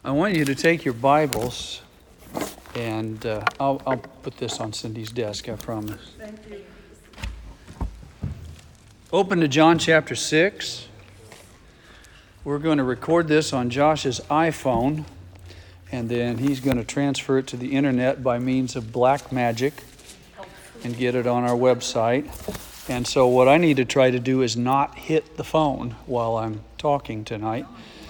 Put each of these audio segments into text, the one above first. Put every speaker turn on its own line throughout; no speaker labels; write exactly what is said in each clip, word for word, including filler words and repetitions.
I want you to take your Bibles, and uh, I'll, I'll put this on Cindy's desk, I promise.
Thank you.
Open to John chapter six. We're going to record this on Josh's iPhone, and then he's going to transfer it to the internet by means of black magic and get it on our website. And so what I need to try to do is not hit the phone while I'm talking tonight.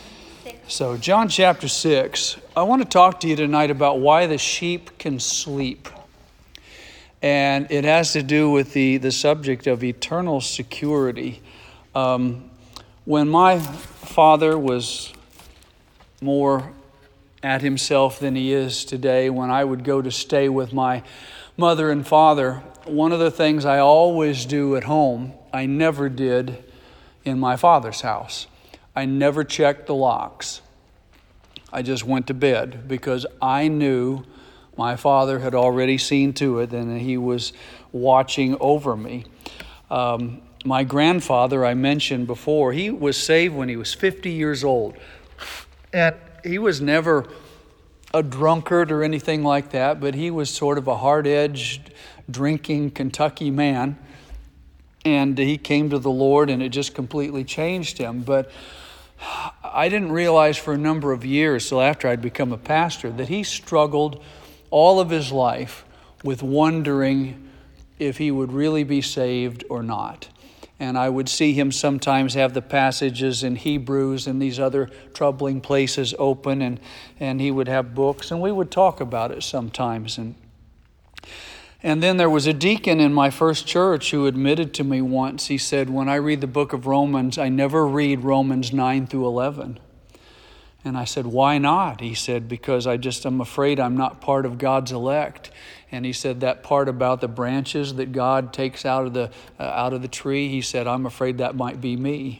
So John chapter six, I want to talk to you tonight about why the sheep can sleep. And it has to do with the, the subject of eternal security. Um, when my father was more at himself than he is today, when I would go to stay with my mother and father, one of the things I always do at home, I never did in my father's house. I never checked the locks. I just went to bed because I knew my father had already seen to it and he was watching over me. Um, my grandfather, I mentioned before, he was saved when he was fifty years old. And he was never a drunkard or anything like that, but he was sort of a hard-edged, drinking Kentucky man. And he came to the Lord and it just completely changed him. But I didn't realize for a number of years, till after I'd become a pastor, that he struggled all of his life with wondering if he would really be saved or not. And I would see him sometimes have the passages in Hebrews and these other troubling places open, and, and he would have books, and we would talk about it sometimes. And And then there was a deacon in my first church who admitted to me once, he said, when I read the book of Romans, I never read Romans nine through eleven. And I said, why not? He said, because I just am afraid I'm not part of God's elect. And he said that part about the branches that God takes out of the uh, out of the tree, he said, I'm afraid that might be me.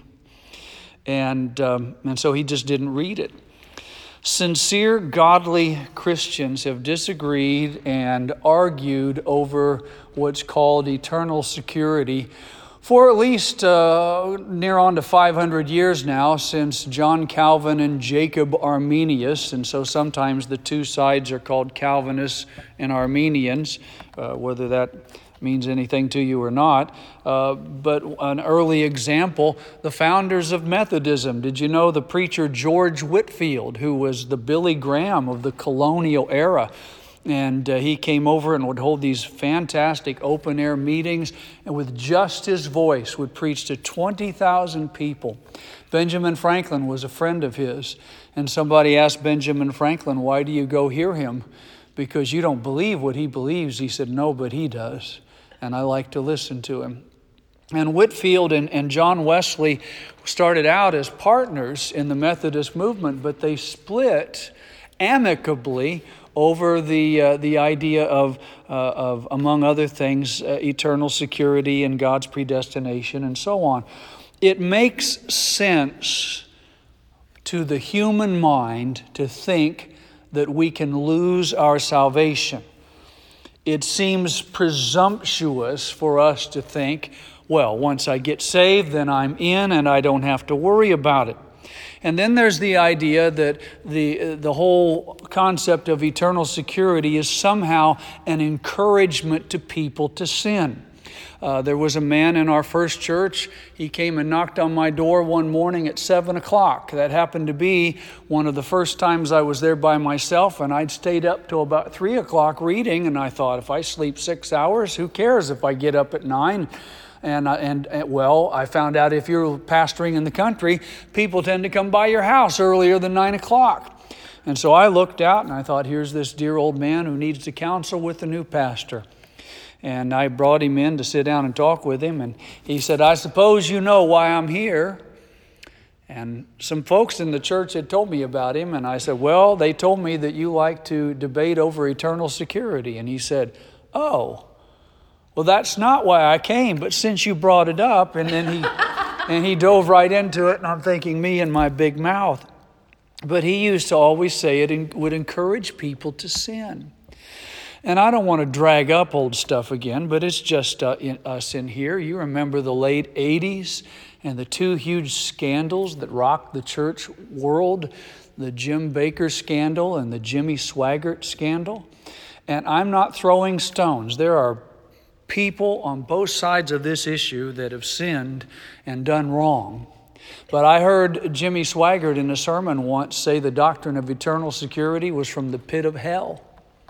And um, and so he just didn't read it. Sincere, godly Christians have disagreed and argued over what's called eternal security for at least uh, near on to five hundred years now, since John Calvin and Jacob Arminius. And so sometimes the two sides are called Calvinists and Arminians, uh, whether that means anything to you or not. Uh, but an early example, the founders of Methodism. Did you know the preacher George Whitefield, who was the Billy Graham of the colonial era? And uh, he came over and would hold these fantastic open-air meetings, and with just his voice would preach to twenty thousand people. Benjamin Franklin was a friend of his, and somebody asked Benjamin Franklin, why do you go hear him? Because you don't believe what he believes. He said, no, but he does, and I like to listen to him. And Whitefield and, and John Wesley started out as partners in the Methodist movement, but they split amicably over the uh, the idea of, uh, of, among other things, uh, eternal security and God's predestination and so on. It makes sense to the human mind to think that we can lose our salvation. It seems presumptuous for us to think, well, once I get saved, then I'm in and I don't have to worry about it. And then there's the idea that the the whole concept of eternal security is somehow an encouragement to people to sin. Uh, there was a man in our first church. He came and knocked on my door one morning at seven o'clock. That happened to be one of the first times I was there by myself, and I'd stayed up till about three o'clock reading, and I thought, if I sleep six hours, who cares if I get up at nine? And, and, and, well, I found out if you're pastoring in the country, people tend to come by your house earlier than nine o'clock. And so I looked out and I thought, here's this dear old man who needs to counsel with the new pastor. And I brought him in to sit down and talk with him. And he said, I suppose you know why I'm here. And some folks in the church had told me about him. And I said, well, they told me that you like to debate over eternal security. And he said, oh, well, that's not why I came, but since you brought it up, and then he and he dove right into it, and I'm thinking, me and my big mouth. But he used to always say it would encourage people to sin. And I don't want to drag up old stuff again, but it's just uh, in, us in here. You remember the late eighties and the two huge scandals that rocked the church world the Jim Bakker scandal and the Jimmy Swaggart scandal. And I'm not throwing stones. There are people on both sides of this issue that have sinned and done wrong. But I heard Jimmy Swaggart in a sermon once say the doctrine of eternal security was from the pit of hell.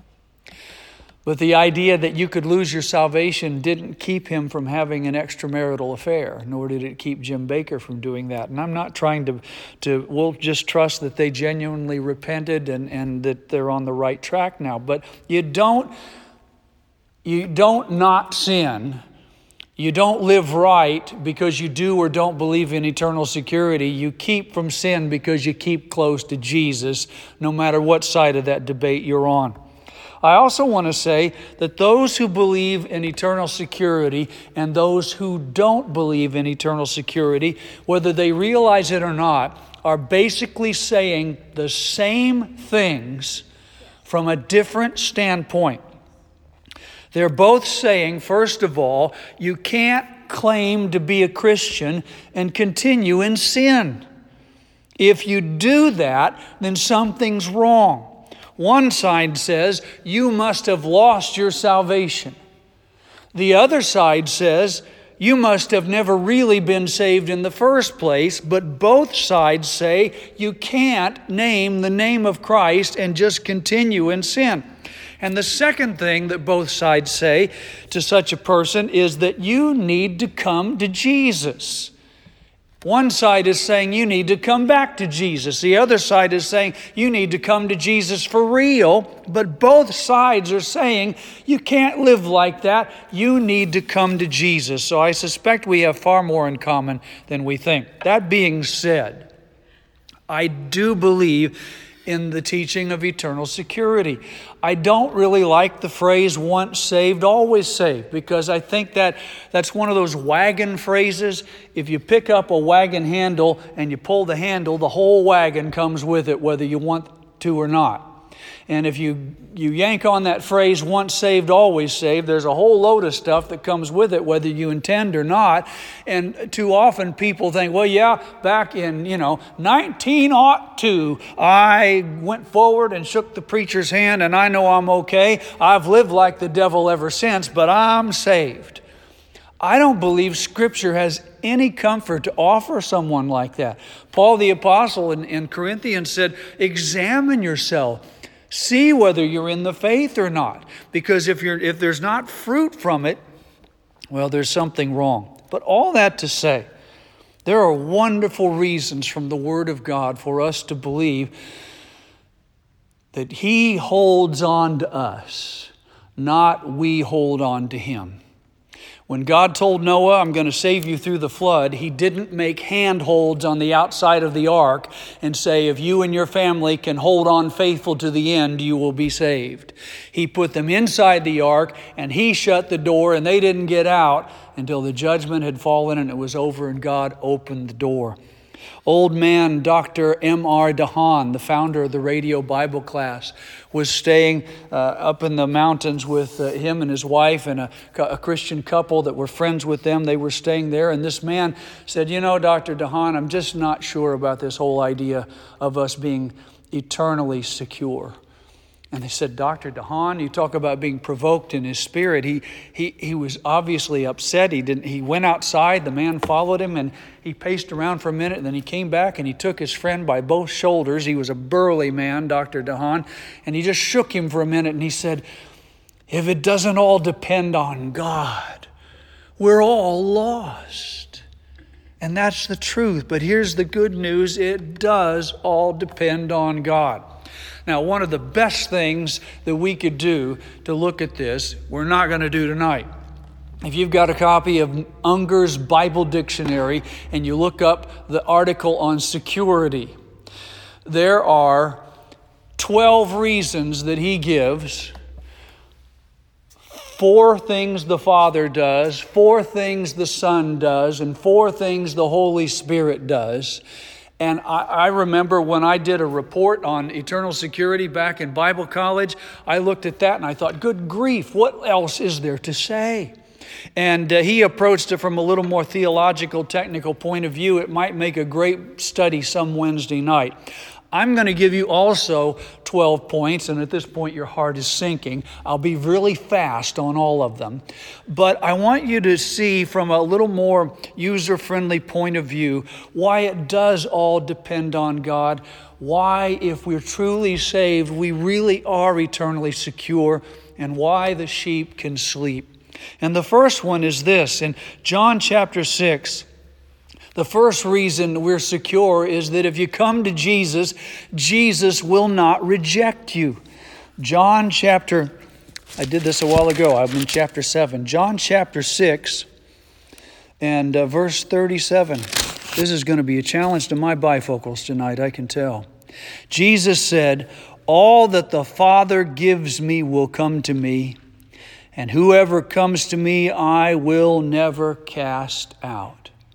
But the idea that you could lose your salvation didn't keep him from having an extramarital affair, nor did it keep Jim Bakker from doing that. And I'm not trying to, to we'll just trust that they genuinely repented and, and that they're on the right track now. But you don't, you don't not sin. You don't live right because you do or don't believe in eternal security. You keep from sin because you keep close to Jesus, no matter what side of that debate you're on. I also want to say that those who believe in eternal security and those who don't believe in eternal security, whether they realize it or not, are basically saying the same things from a different standpoint. They're both saying, first of all, you can't claim to be a Christian and continue in sin. If you do that, then something's wrong. One side says, you must have lost your salvation. The other side says, you must have never really been saved in the first place. But both sides say, you can't name the name of Christ and just continue in sin. And the second thing that both sides say to such a person is that you need to come to Jesus. One side is saying you need to come back to Jesus. The other side is saying you need to come to Jesus for real. But both sides are saying you can't live like that. You need to come to Jesus. So I suspect we have far more in common than we think. That being said, I do believe in the teaching of eternal security. I don't really like the phrase once saved, always saved, because I think that that's one of those wagon phrases. If you pick up a wagon handle and you pull the handle, the whole wagon comes with it, whether you want to or not. And if you, you yank on that phrase, once saved, always saved, there's a whole load of stuff that comes with it, whether you intend or not. And too often people think, well, yeah, back in, you know, nineteen oh two, I went forward and shook the preacher's hand and I know I'm okay. I've lived like the devil ever since, but I'm saved. I don't believe Scripture has any comfort to offer someone like that. Paul the Apostle in, in Corinthians said, examine yourself. See whether you're in the faith or not. Because if you're if there's not fruit from it, well, there's something wrong. But all that to say, there are wonderful reasons from the Word of God for us to believe that He holds on to us, not we hold on to Him. When God told Noah, I'm going to save you through the flood, He didn't make handholds on the outside of the ark and say, if you and your family can hold on faithful to the end, you will be saved. He put them inside the ark and He shut the door and they didn't get out until the judgment had fallen and it was over and God opened the door. Old man Doctor M R DeHaan, the founder of the Radio Bible Class, was staying uh, up in the mountains with uh, him and his wife and a, a Christian couple that were friends with them. They were staying there. And this man said, you know, Doctor DeHaan, I'm just not sure about this whole idea of us being eternally secure. And they said, Doctor DeHaan, you talk about being provoked in his spirit. He he he was obviously upset. He didn't. He went outside. The man followed him, and he paced around for a minute. And then he came back, and he took his friend by both shoulders. He was a burly man, Doctor DeHaan, and he just shook him for a minute. And he said, if it doesn't all depend on God, we're all lost. And that's the truth. But here's the good news. It does all depend on God. Now, one of the best things that we could do to look at this, we're not going to do tonight. If you've got a copy of Unger's Bible Dictionary and you look up the article on security, there are twelve reasons that he gives. Four things the Father does, four things the Son does, and four things the Holy Spirit does. And I, I remember when I did a report on eternal security back in Bible college, I looked at that and I thought, good grief, what else is there to say? And uh, he approached it from a little more theological, technical point of view. It might make a great study some Wednesday night. I'm going to give you also twelve points, and at this point your heart is sinking. I'll be really fast on all of them. But I want you to see from a little more user-friendly point of view why it does all depend on God, why if we're truly saved, we really are eternally secure, and why the sheep can sleep. And the first one is this, in John chapter six, the first reason we're secure is that if you come to Jesus, Jesus will not reject you. John chapter, I did this a while ago, I'm in chapter seven. John chapter six and uh, verse thirty-seven. This is going to be a challenge to my bifocals tonight, I can tell. Jesus said, "All that the Father gives me will come to me, and whoever comes to me I will never cast out."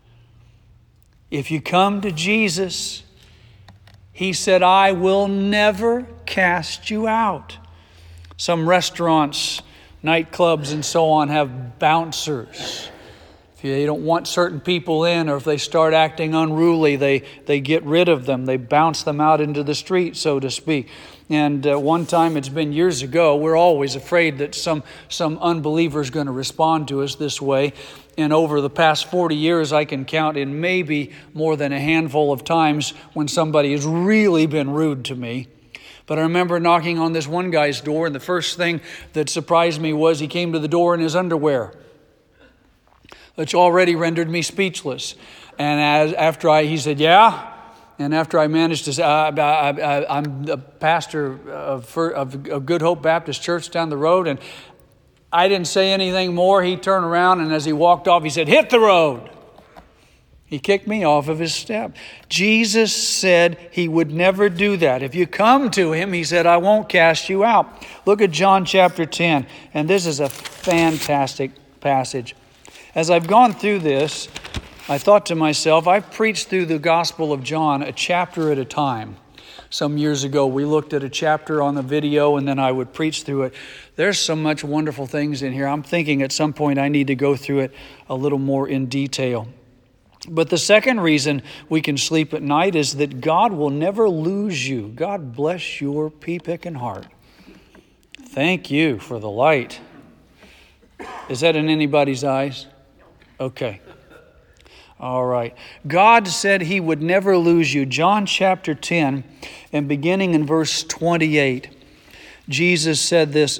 If you come to Jesus, He said, "I will never cast you out." Some restaurants, nightclubs, and so on have bouncers. If they don't want certain people in, or if they start acting unruly, they, they get rid of them. They bounce them out into the street, so to speak. And uh, one time, it's been years ago, we're always afraid that some, some unbeliever is going to respond to us this way. And over the past forty years, I can count in maybe more than a handful of times when somebody has really been rude to me. But I remember knocking on this one guy's door, and the first thing that surprised me was he came to the door in his underwear, which already rendered me speechless. And as after I, he said, "Yeah." And after I managed to say, I, I, I, I'm the pastor of, of, of Good Hope Baptist Church down the road, and I didn't say anything more. He turned around, and as he walked off, he said, "Hit the road." He kicked me off of his step. Jesus said He would never do that. If you come to Him, He said, "I won't cast you out." Look at John chapter ten, and this is a fantastic passage. As I've gone through this, I thought to myself, I've preached through the Gospel of John a chapter at a time. Some years ago, we looked at a chapter on the video, and then I would preach through it. There's so much wonderful things in here. I'm thinking at some point I need to go through it a little more in detail. But the second reason we can sleep at night is that God will never lose you. God bless your pea-picking heart. Thank you for the light. Is that in anybody's eyes? Okay. All right. God said He would never lose you. John chapter ten, and beginning in verse twenty-eight, Jesus said this,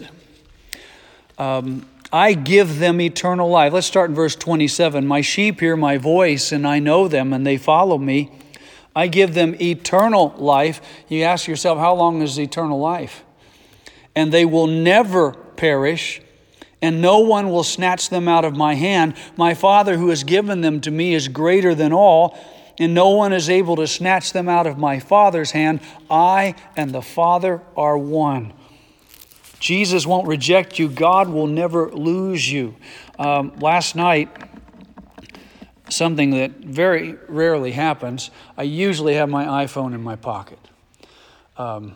um, "I give them eternal life." Let's start in verse twenty-seven. "My sheep hear my voice, and I know them, and they follow me. I give them eternal life." You ask yourself, how long is eternal life? "And they will never perish, and no one will snatch them out of my hand. My Father who has given them to me is greater than all, and no one is able to snatch them out of my Father's hand. I and the Father are one." Jesus won't reject you. God will never lose you. Um, last night, something that very rarely happens, I usually have my iPhone in my pocket. Um,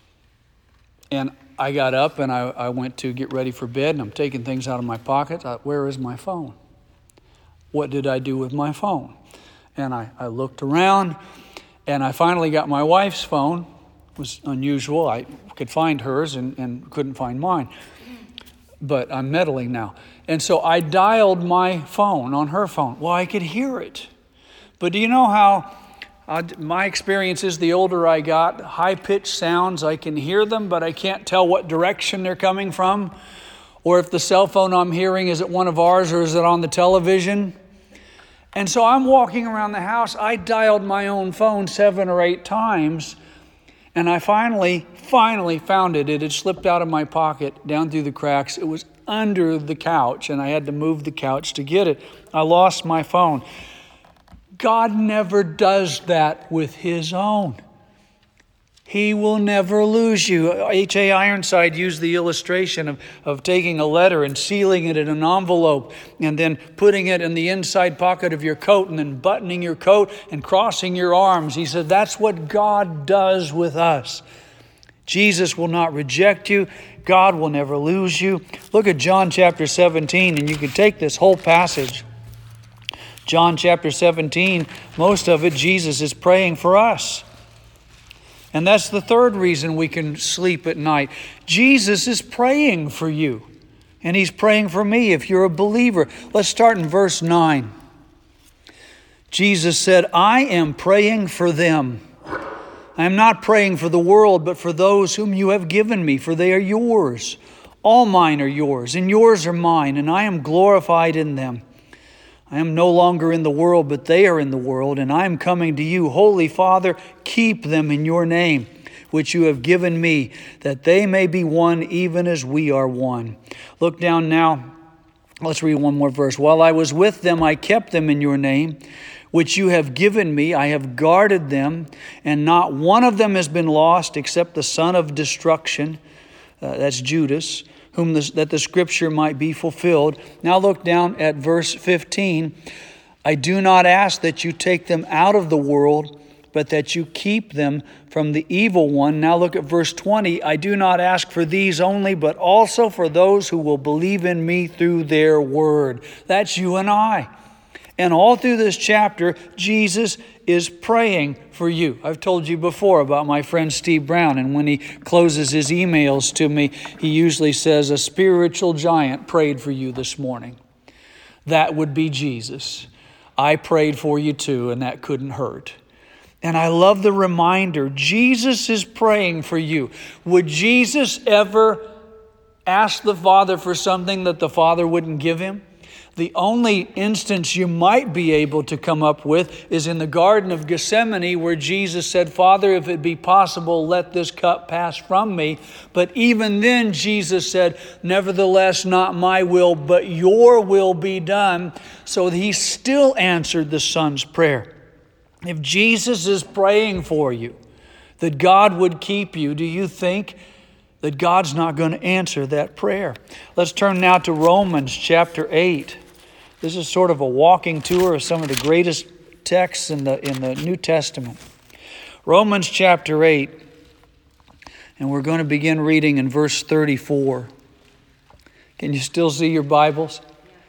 and I got up and I, I went to get ready for bed, and I'm taking things out of my pocket. I, where is my phone? What did I do with my phone? And I, I looked around, and I finally got my wife's phone. It was unusual. I could find hers and, and couldn't find mine. But I'm meddling now. And so I dialed my phone on her phone. Well, I could hear it. But do you know how Uh, my experience is the older I got, high-pitched sounds, I can hear them, but I can't tell what direction they're coming from. Or if the cell phone I'm hearing, is it one of ours or is it on the television? And so I'm walking around the house. I dialed my own phone seven or eight times, and I finally, finally found it. It had slipped out of my pocket, down through the cracks. It was under the couch, and I had to move the couch to get it. I lost my phone. God never does that with His own. He will never lose you. H A Ironside used the illustration of, of taking a letter and sealing it in an envelope and then putting it in the inside pocket of your coat and then buttoning your coat and crossing your arms. He said that's what God does with us. Jesus will not reject you. God will never lose you. Look at John chapter seventeen, and you can take this whole passage. John chapter seventeen, most of it, Jesus is praying for us. And that's the third reason we can sleep at night. Jesus is praying for you. And He's praying for me if you're a believer. Let's start in verse nine. Jesus said, I am praying for them. I am not praying for the world, but for those whom you have given me, for they are yours. All mine are yours, and yours are mine, and I am glorified in them. I am no longer in the world, but they are in the world, and I am coming to you. Holy Father, keep them in your name, which you have given me, that they may be one even as we are one. Look down now. Let's read one more verse. While I was with them, I kept them in your name, which you have given me. I have guarded them, and not one of them has been lost except the son of destruction. Uh, that's Judas, whom the, that the scripture might be fulfilled. Now look down at verse fifteen. I do not ask that you take them out of the world, but that you keep them from the evil one. Now look at verse twenty. I do not ask for these only, but also for those who will believe in me through their word. That's you and I. And all through this chapter, Jesus is praying for you. I've told you before about my friend Steve Brown, and when he closes his emails to me, he usually says, a spiritual giant prayed for you this morning. That would be Jesus. I prayed for you too, and that couldn't hurt. And I love the reminder, Jesus is praying for you. Would Jesus ever ask the Father for something that the Father wouldn't give him? The only instance you might be able to come up with is in the Garden of Gethsemane, where Jesus said, Father, if it be possible, let this cup pass from me. But even then, Jesus said, nevertheless, not my will, but your will be done. So he still answered the Son's prayer. If Jesus is praying for you, that God would keep you, do you think that God's not going to answer that prayer? Let's turn now to Romans chapter eight. This is sort of a walking tour of some of the greatest texts in the in the New Testament. Romans chapter eight, and we're going to begin reading in verse thirty-four. Can you still see your Bibles?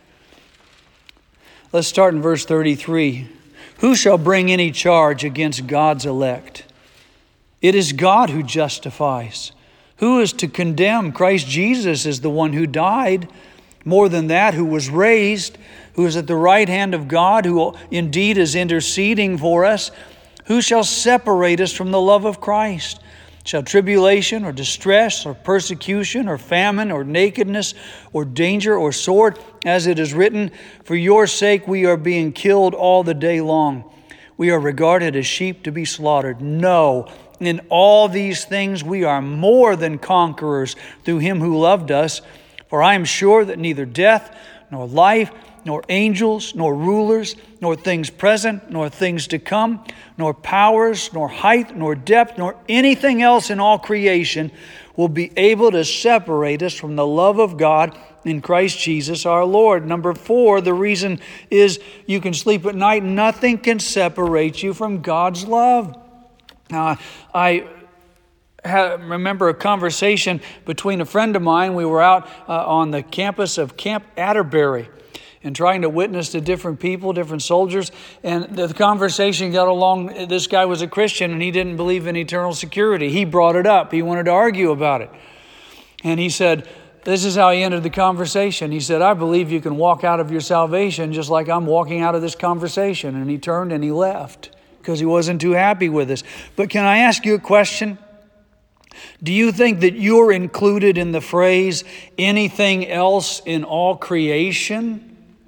Let's start in verse thirty-three. Who shall bring any charge against God's elect? It is God who justifies. Who is to condemn? Christ Jesus is the one who died. More than that, who was raised, who is at the right hand of God, who indeed is interceding for us. Who shall separate us from the love of Christ? Shall tribulation or distress or persecution or famine or nakedness or danger or sword? As it is written, for your sake we are being killed all the day long. We are regarded as sheep to be slaughtered. No, in all these things we are more than conquerors through him who loved us. For I am sure that neither death, nor life, nor angels, nor rulers, nor things present, nor things to come, nor powers, nor height, nor depth, nor anything else in all creation will be able to separate us from the love of God in Christ Jesus our Lord. Number four, the reason is you can sleep at night. Nothing can separate you from God's love. Now, I remember a conversation between a friend of mine. We were out uh, on the campus of Camp Atterbury and trying to witness to different people, different soldiers. And the conversation got along. This guy was a Christian and he didn't believe in eternal security. He brought it up. He wanted to argue about it. And he said, this is how he ended the conversation. He said, I believe you can walk out of your salvation just like I'm walking out of this conversation. And he turned and he left because he wasn't too happy with us. But can I ask you a question? Do you think that you're included in the phrase, anything else in all creation?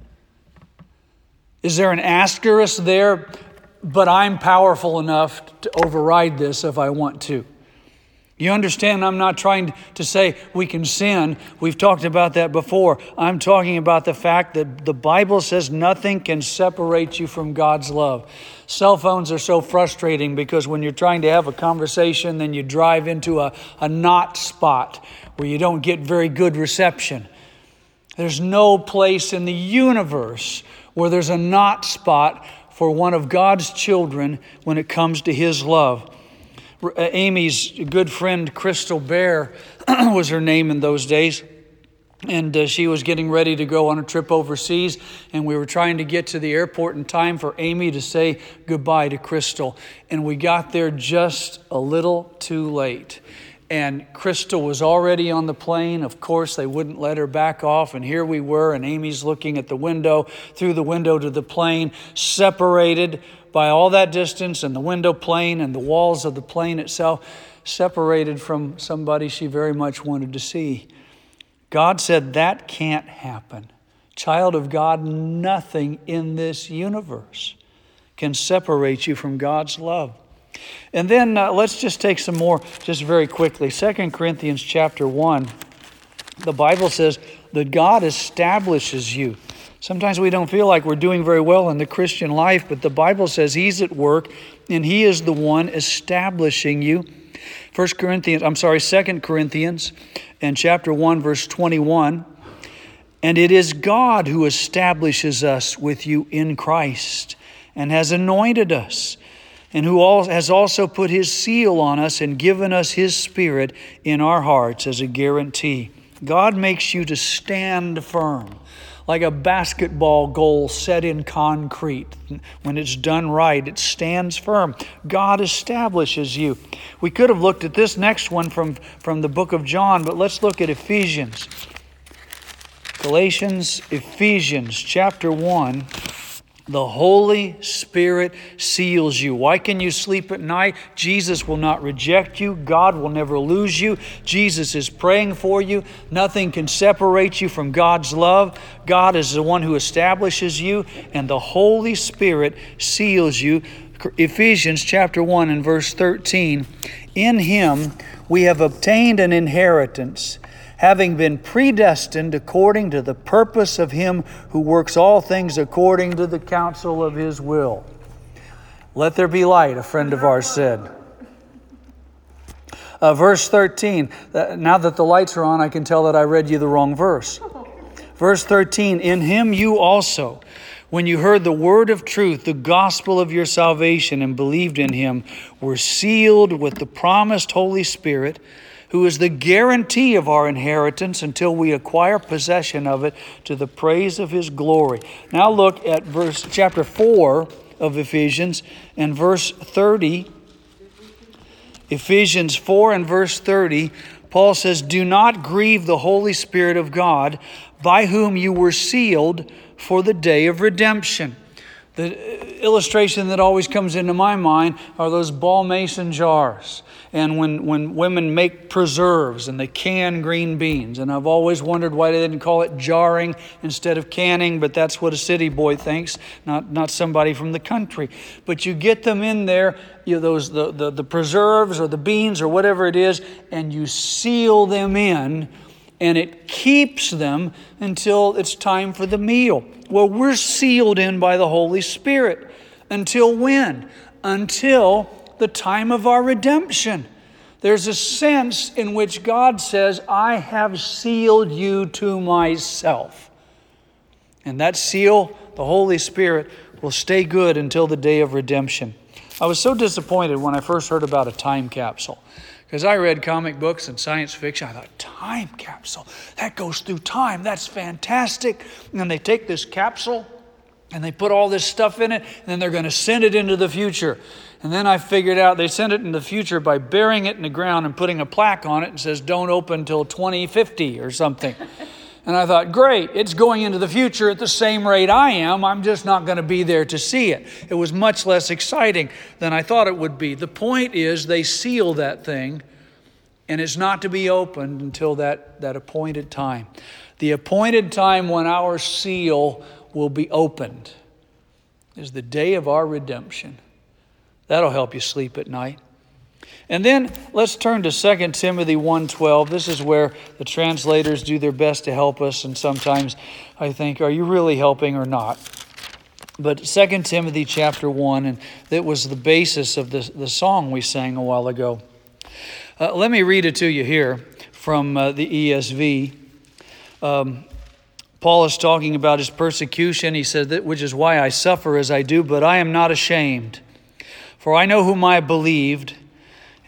Is there an asterisk there? But I'm powerful enough to override this if I want to. You understand, I'm not trying to say we can sin. We've talked about that before. I'm talking about the fact that the Bible says nothing can separate you from God's love. Cell phones are so frustrating because when you're trying to have a conversation, then you drive into a, a not spot where you don't get very good reception. There's no place in the universe where there's a not spot for one of God's children when it comes to his love. Amy's good friend, Crystal Bear, was her name in those days. And uh, she was getting ready to go on a trip overseas, and we were trying to get to the airport in time for Amy to say goodbye to Crystal. And we got there just a little too late. And Crystal was already on the plane. Of course, they wouldn't let her back off. And here we were, and Amy's looking at the window, through the window to the plane, separated by all that distance, and the window plane and the walls of the plane itself, separated from somebody she very much wanted to see. God said that can't happen. Child of God, nothing in this universe can separate you from God's love. And then uh, let's just take some more just very quickly. Second Corinthians chapter one, the Bible says that God establishes you. Sometimes we don't feel like we're doing very well in the Christian life, but the Bible says He's at work and He is the one establishing you. First Corinthians, I'm sorry, Second Corinthians and chapter one, verse twenty-one. And it is God who establishes us with you in Christ and has anointed us, and who has also put His seal on us and given us His Spirit in our hearts as a guarantee. God makes you to stand firm, like a basketball goal set in concrete. When it's done right, it stands firm. God establishes you. We could have looked at this next one from, from the book of John, but let's look at Ephesians. Galatians, Ephesians, chapter one. The Holy Spirit seals you. Why can you sleep at night? Jesus will not reject you. God will never lose you. Jesus is praying for you. Nothing can separate you from God's love. God is the one who establishes you, and the Holy Spirit seals you. Ephesians chapter one and verse thirteen. In Him we have obtained an inheritance, having been predestined according to the purpose of Him who works all things according to the counsel of His will. Let there be light, a friend of ours said. Uh, verse thirteen. Uh, now that the lights are on, I can tell that I read you the wrong verse. Verse thirteen. In Him you also, when you heard the word of truth, the gospel of your salvation, and believed in Him, were sealed with the promised Holy Spirit, who is the guarantee of our inheritance until we acquire possession of it to the praise of His glory. Now look at verse chapter four of Ephesians and verse thirty. Ephesians four and verse thirty, Paul says, do not grieve the Holy Spirit of God, by whom you were sealed for the day of redemption. The illustration that always comes into my mind are those ball mason jars. And when, when women make preserves and they can green beans. And I've always wondered why they didn't call it jarring instead of canning, but that's what a city boy thinks, not, not somebody from the country. But you get them in there, you know, those the, the, the preserves or the beans or whatever it is, and you seal them in, and it keeps them until it's time for the meal. Well, we're sealed in by the Holy Spirit. Until when? Until the time of our redemption. There's a sense in which God says, I have sealed you to myself. And that seal, the Holy Spirit, will stay good until the day of redemption. I was so disappointed when I first heard about a time capsule. Because I read comic books and science fiction. I thought, time capsule, that goes through time. That's fantastic. And then they take this capsule and they put all this stuff in it, and then they're going to send it into the future. And then I figured out they send it in the future by burying it in the ground and putting a plaque on it and says, don't open until twenty fifty or something. And I thought, great, it's going into the future at the same rate I am. I'm just not going to be there to see it. It was much less exciting than I thought it would be. The point is they seal that thing, and it's not to be opened until that, that appointed time. The appointed time when our seal will be opened is the day of our redemption. That'll help you sleep at night. And then let's turn to Second Timothy one twelve. This is where the translators do their best to help us. And sometimes I think, are you really helping or not? But Second Timothy chapter one, and that was the basis of the, the song we sang a while ago. Uh, let me read it to you here from uh, the E S V. Um, Paul is talking about his persecution. He said, that, which is why I suffer as I do, but I am not ashamed. For I know whom I believed,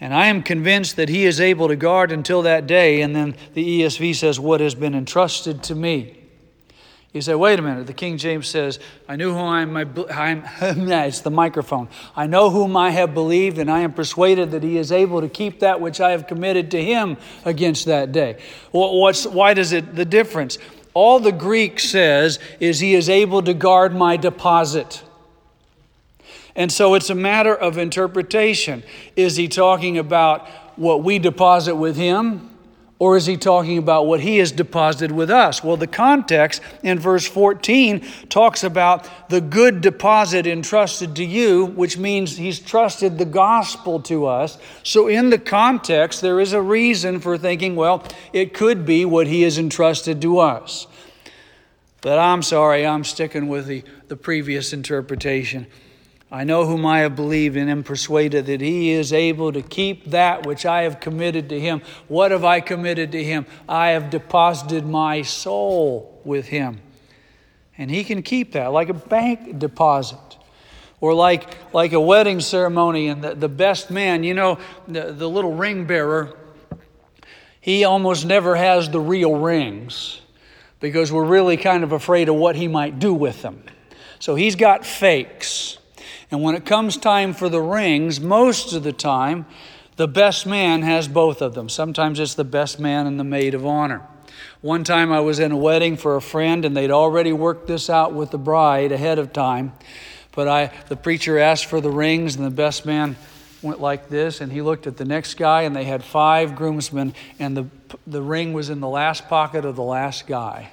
And I am convinced that he is able to guard until that day. And then the E S V says, what has been entrusted to me. You say, wait a minute. The King James says, I knew whom I am, I'm, it's the microphone. I know whom I have believed, and I am persuaded that he is able to keep that which I have committed to him against that day. What's, why does it, the difference? All the Greek says is he is able to guard my deposit. And so it's a matter of interpretation. Is he talking about what we deposit with him? Or is he talking about what he has deposited with us? Well, the context in verse fourteen talks about the good deposit entrusted to you, which means he's trusted the gospel to us. So in the context, there is a reason for thinking, well, it could be what he has entrusted to us. But I'm sorry, I'm sticking with the, the previous interpretation. I know whom I have believed and am persuaded that he is able to keep that which I have committed to him. What have I committed to him? I have deposited my soul with him. And he can keep that like a bank deposit. Or like, like a wedding ceremony and the, the best man, you know, the, the little ring bearer, he almost never has the real rings because we're really kind of afraid of what he might do with them. So he's got fakes. And when it comes time for the rings, most of the time, the best man has both of them. Sometimes it's the best man and the maid of honor. One time I was in a wedding for a friend, and they'd already worked this out with the bride ahead of time. But I, the preacher asked for the rings, and the best man went like this, and he looked at the next guy, and they had five groomsmen, and the the ring was in the last pocket of the last guy.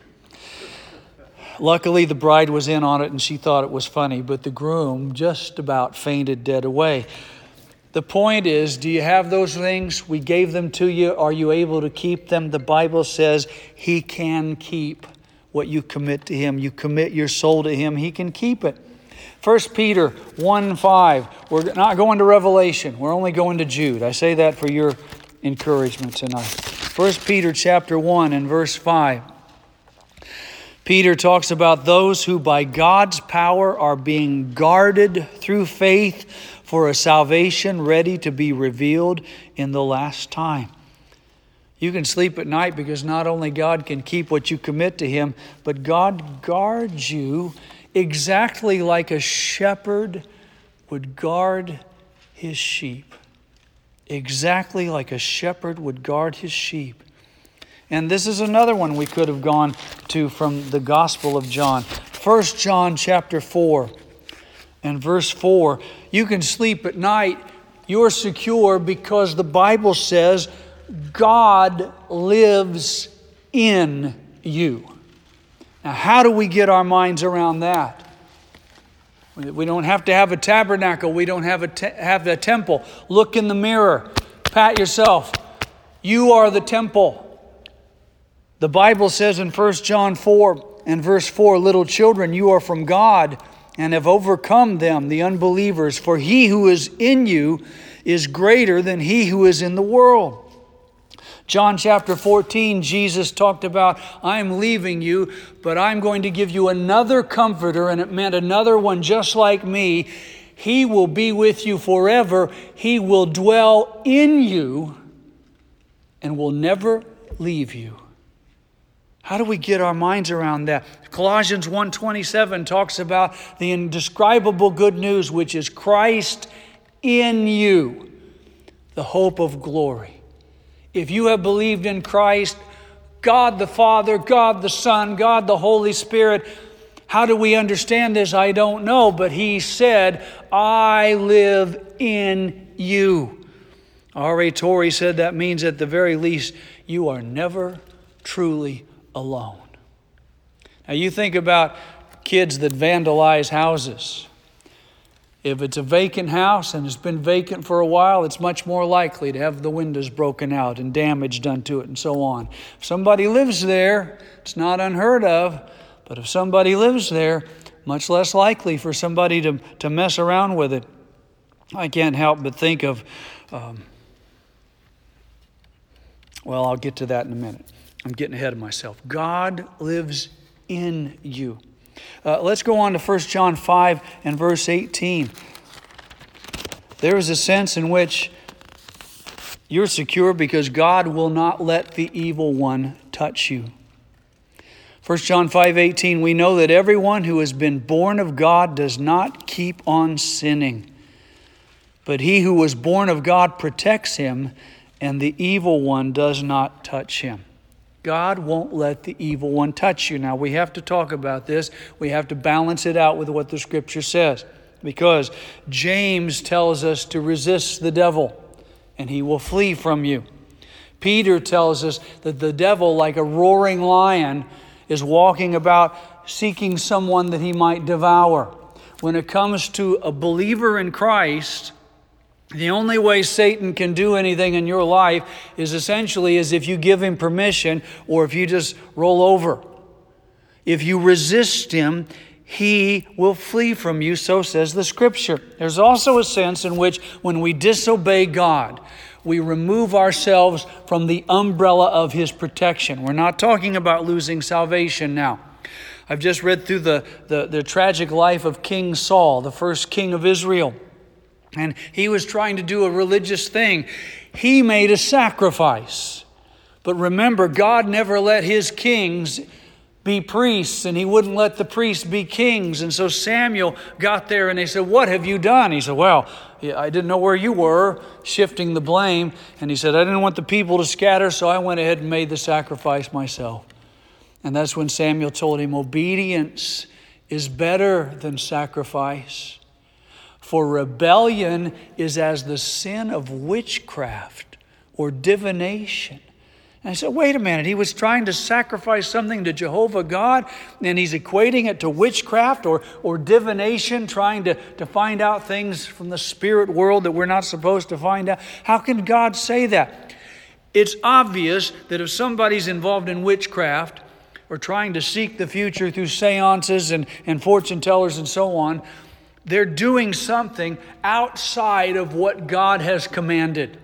Luckily, the bride was in on it, and she thought it was funny, but the groom just about fainted dead away. The point is, do you have those things? We gave them to you. Are you able to keep them? The Bible says he can keep what you commit to him. You commit your soul to him, he can keep it. First Peter one five. We're not going to Revelation. We're only going to Jude. I say that for your encouragement tonight. First Peter chapter one and verse five. Peter talks about those who by God's power are being guarded through faith for a salvation ready to be revealed in the last time. You can sleep at night because not only God can keep what you commit to him, but God guards you exactly like a shepherd would guard his sheep. Exactly like a shepherd would guard his sheep. And this is another one we could have gone to from the Gospel of John. First John chapter four and verse four. You can sleep at night. You're secure because the Bible says God lives in you. Now, how do we get our minds around that? We don't have to have a tabernacle. We don't have a te- have a temple. Look in the mirror. Pat yourself. You are the temple. The Bible says in First John four and verse four, little children, you are from God and have overcome them, the unbelievers. For he who is in you is greater than he who is in the world. John chapter fourteen, Jesus talked about, I'm leaving you, but I'm going to give you another comforter. And it meant another one just like me. He will be with you forever. He will dwell in you and will never leave you. How do we get our minds around that? Colossians one twenty-seven talks about the indescribable good news, which is Christ in you, the hope of glory. If you have believed in Christ, God the Father, God the Son, God the Holy Spirit, how do we understand this? I don't know, but he said, I live in you. R A Torrey said that means at the very least, you are never truly alone. Now you think about kids that vandalize houses. If it's a vacant house and it's been vacant for a while, it's much more likely to have the windows broken out and damage done to it and so on. If somebody lives there, it's not unheard of, but if somebody lives there, much less likely for somebody to, to mess around with it. I can't help but think of, um, well, I'll get to that in a minute. I'm getting ahead of myself. God lives in you. Uh, let's go on to First John five and verse eighteen. There is a sense in which You're secure because God will not let the evil one touch you. First John five eighteen, we know that everyone who has been born of God does not keep on sinning. But he who was born of God protects him, and the evil one does not touch him. God won't let the evil one touch you. Now, we have to talk about this. We have to balance it out with what the Scripture says. Because James tells us to resist the devil, and he will flee from you. Peter tells us that the devil, like a roaring lion, is walking about seeking someone that he might devour. When it comes to a believer in Christ, the only way Satan can do anything in your life is essentially as if you give him permission or if you just roll over. If you resist him, he will flee from you, so says the Scripture. There's also a sense in which when we disobey God, we remove ourselves from the umbrella of his protection. We're not talking about losing salvation now. I've just read through the, the, the tragic life of King Saul, the first king of Israel. And he was trying to do a religious thing. He made a sacrifice. But remember, God never let his kings be priests, and he wouldn't let the priests be kings. And so Samuel got there and they said, "What have you done?" He said, "Well, I didn't know where you were," shifting the blame. And he said, "I didn't want the people to scatter, so I went ahead and made the sacrifice myself." And that's when Samuel told him, "Obedience is better than sacrifice. For rebellion is as the sin of witchcraft or divination." And I said, wait a minute, he was trying to sacrifice something to Jehovah God, and he's equating it to witchcraft or, or divination, trying to, to find out things from the spirit world that we're not supposed to find out. How can God say that? It's obvious that if somebody's involved in witchcraft or trying to seek the future through seances and, and fortune tellers and so on, they're doing something outside of what God has commanded.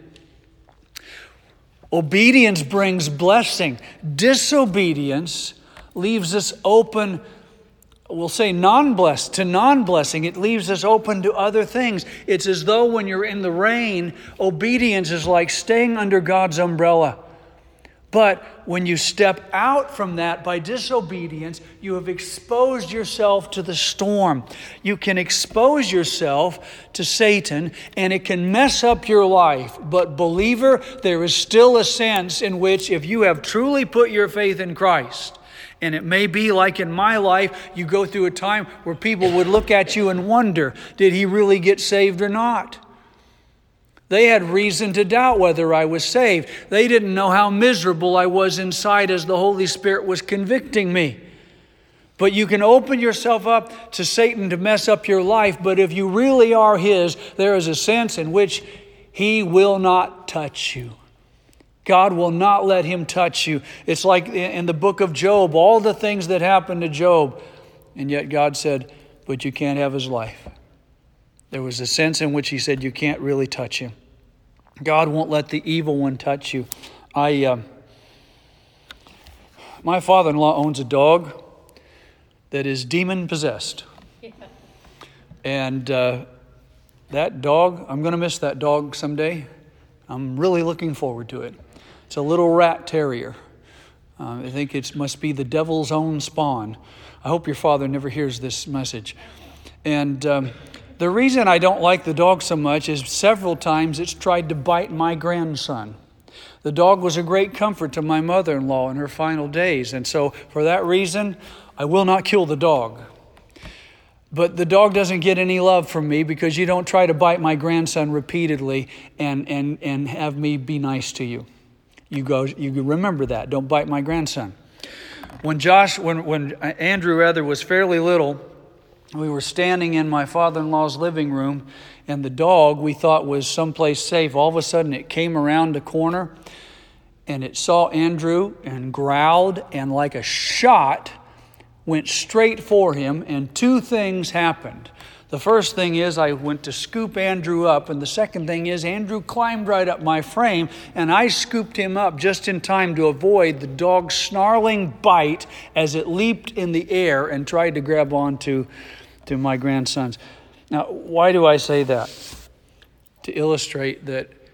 Obedience brings blessing. Disobedience leaves us open, we'll say non-blessed to non-blessing. It leaves us open to other things. It's as though when you're in the rain, obedience is like staying under God's umbrella. But when you step out from that by disobedience, you have exposed yourself to the storm. You can expose yourself to Satan, and it can mess up your life. But believer, there is still a sense in which if you have truly put your faith in Christ, and it may be like in my life, you go through a time where people would look at you and wonder, did he really get saved or not? They had reason to doubt whether I was saved. They didn't know how miserable I was inside as the Holy Spirit was convicting me. But you can open yourself up to Satan to mess up your life, but if you really are his, there is a sense in which he will not touch you. God will not let him touch you. It's like in the book of Job, all the things that happened to Job, and yet God said, but you can't have his life. There was a sense in which he said, you can't really touch him. God won't let the evil one touch you. I, uh, my father-in-law owns a dog that is demon-possessed. Yeah. And uh, that dog, I'm going to miss that dog someday. I'm really looking forward to it. It's a little rat terrier. Uh, I think it must be the devil's own spawn. I hope your father never hears this message. And um, the reason I don't like the dog so much is several times it's tried to bite my grandson. The dog was a great comfort to my mother-in-law in her final days. And so for that reason, I will not kill the dog. But the dog doesn't get any love from me because you don't try to bite my grandson repeatedly and, and, and have me be nice to you. You go, you remember that. Don't bite my grandson. When Josh, when, when Andrew rather was fairly little, we were standing in my father-in-law's living room, and the dog we thought was someplace safe. All of a sudden it came around the corner and it saw Andrew and growled, and like a shot went straight for him, and two things happened. The first thing is I went to scoop Andrew up, and the second thing is Andrew climbed right up my frame, and I scooped him up just in time to avoid the dog's snarling bite as it leaped in the air and tried to grab onto to my grandsons. Now, why do I say that? To illustrate that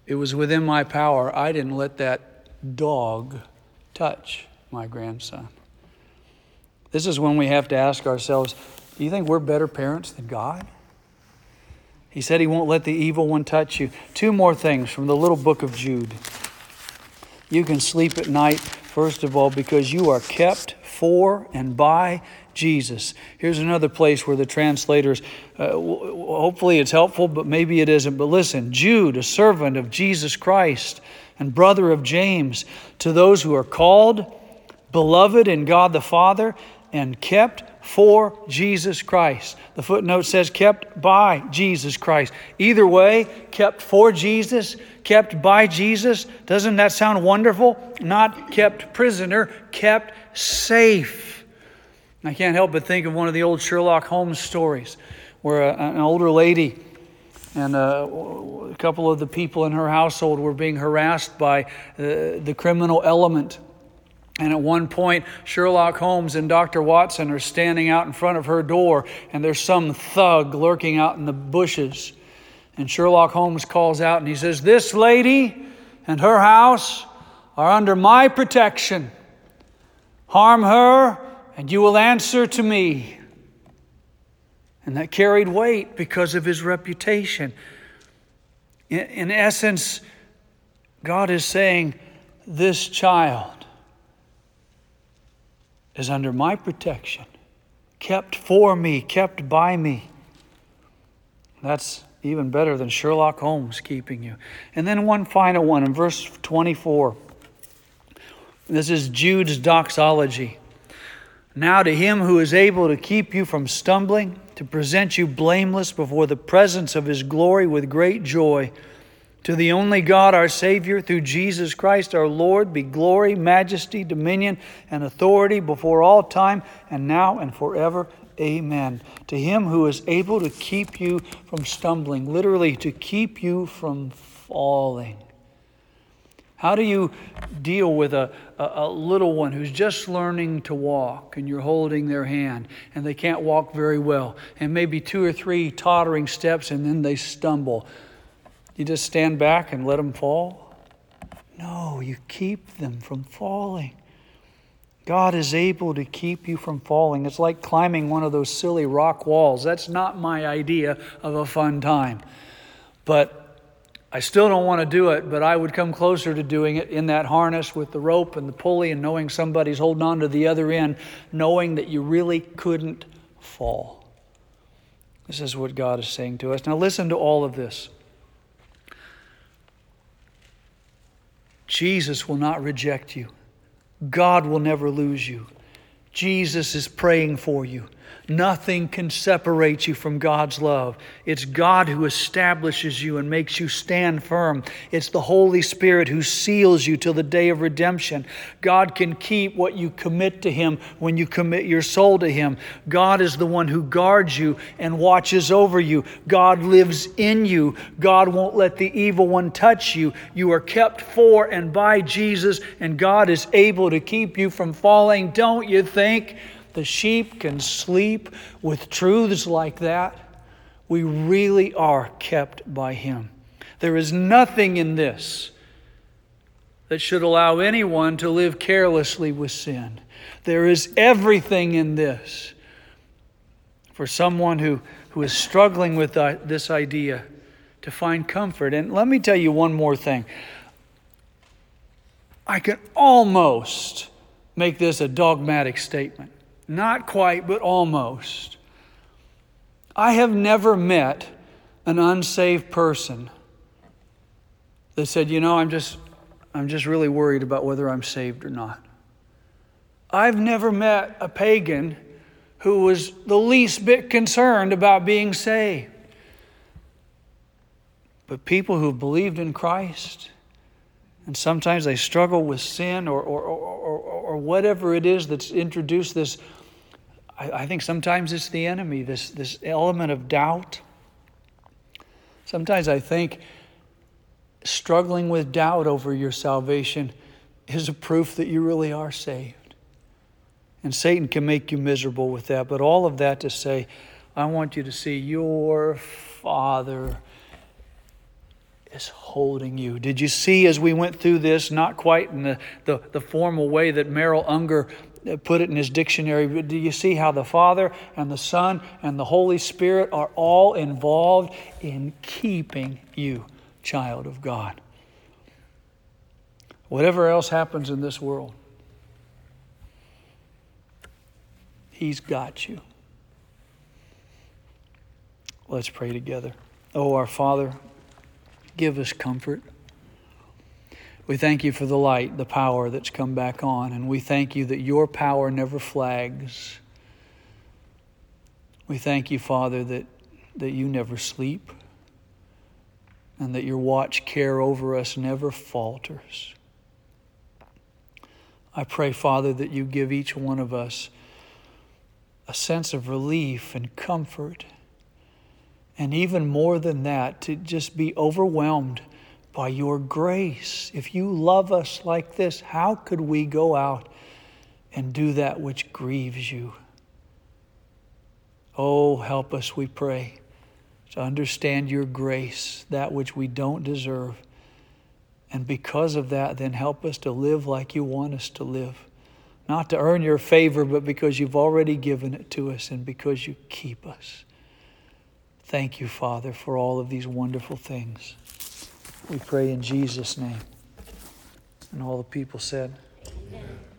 It was within my power. I didn't let that dog touch my grandson. This is when we have to ask ourselves, do you think we're better parents than God? He said he won't let the evil one touch you. Two more things from the little book of Jude. You can sleep at night, first of all, because you are kept for and by Jesus. Here's another place where the translators, uh, hopefully it's helpful, but maybe it isn't. But listen, Jude, a servant of Jesus Christ and brother of James, to those who are called, beloved in God the Father, and kept for Jesus Christ. The footnote says kept by Jesus Christ. Either way, kept for Jesus, kept by Jesus. Doesn't that sound wonderful? Not kept prisoner, kept safe. I can't help but think of one of the old Sherlock Holmes stories where a, an older lady and a, a couple of the people in her household were being harassed by uh, the criminal element. And at one point, Sherlock Holmes and Doctor Watson are standing out in front of her door, and there's some thug lurking out in the bushes. And Sherlock Holmes calls out and he says, "This lady and her house are under my protection. Harm her, and you will answer to me." And that carried weight because of his reputation. In, in essence, God is saying, this child is under my protection, kept for me, kept by me. That's even better than Sherlock Holmes keeping you. And then one final one in verse twenty-four. This is Jude's doxology. "Now to him who is able to keep you from stumbling, to present you blameless before the presence of his glory with great joy, to the only God, our Savior, through Jesus Christ our Lord, be glory, majesty, dominion, and authority before all time, and now and forever. Amen." To him who is able to keep you from stumbling, literally to keep you from falling. How do you deal with a, a, a little one who's just learning to walk and you're holding their hand and they can't walk very well, and maybe two or three tottering steps and then they stumble? You just stand back and let them fall? No, you keep them from falling. God is able to keep you from falling. It's like climbing one of those silly rock walls. That's not my idea of a fun time. But I still don't want to do it, but I would come closer to doing it in that harness with the rope and the pulley and knowing somebody's holding on to the other end, knowing that you really couldn't fall. This is what God is saying to us. Now listen to all of this. Jesus will not reject you. God will never lose you. Jesus is praying for you. Nothing can separate you from God's love. It's God who establishes you and makes you stand firm. It's the Holy Spirit who seals you till the day of redemption. God can keep what you commit to Him when you commit your soul to Him. God is the one who guards you and watches over you. God lives in you. God won't let the evil one touch you. You are kept for and by Jesus, and God is able to keep you from falling. Don't you think the sheep can sleep with truths like that? We really are kept by Him. There is nothing in this that should allow anyone to live carelessly with sin. There is everything in this for someone who, who is struggling with this idea to find comfort. And let me tell you one more thing. I can almost make this a dogmatic statement. Not quite, but almost. I have never met an unsaved person that said, you know, I'm just I'm just really worried about whether I'm saved or not. I've never met a pagan who was the least bit concerned about being saved. But people who've believed in Christ, and sometimes they struggle with sin or or, or, or, or whatever it is that's introduced this, I, I think sometimes it's the enemy, this, this element of doubt. Sometimes I think struggling with doubt over your salvation is a proof that you really are saved. And Satan can make you miserable with that. But all of that to say, I want you to see your Father is holding you. Did you see as we went through this, not quite in the, the, the formal way that Merrill Unger put it in his dictionary, but do you see how the Father and the Son and the Holy Spirit are all involved in keeping you, child of God? Whatever else happens in this world, He's got you. Let's pray together. Oh, our Father, give us comfort. We thank you for the light, the power that's come back on, and we thank you that your power never flags. We thank you, Father, that, that you never sleep and that your watch care over us never falters. I pray, Father, that you give each one of us a sense of relief and comfort, and even more than that, to just be overwhelmed by your grace. If you love us like this, how could we go out and do that which grieves you? Oh, help us, we pray, to understand your grace, that which we don't deserve. And because of that, then help us to live like you want us to live. Not to earn your favor, but because you've already given it to us and because you keep us. Thank you, Father, for all of these wonderful things. We pray in Jesus' name. And all the people said, Amen.